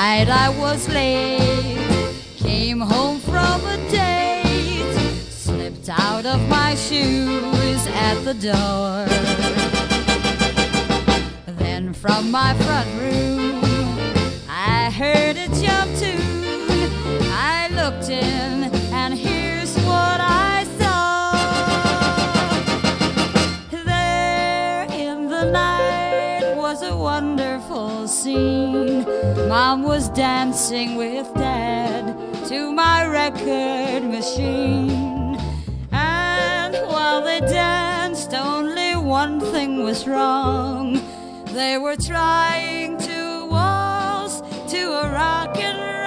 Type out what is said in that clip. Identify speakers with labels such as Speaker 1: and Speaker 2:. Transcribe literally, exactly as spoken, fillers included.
Speaker 1: night I was late, came home from a date, slipped out of my shoes at the door. Then from my front room I heard a jump tune. I looked in and here's what I saw. There in the night was a wonderful scene. Mom was dancing with Dad to my record machine. And while they danced, only one thing was wrong. They were trying to waltz to a rock and roll.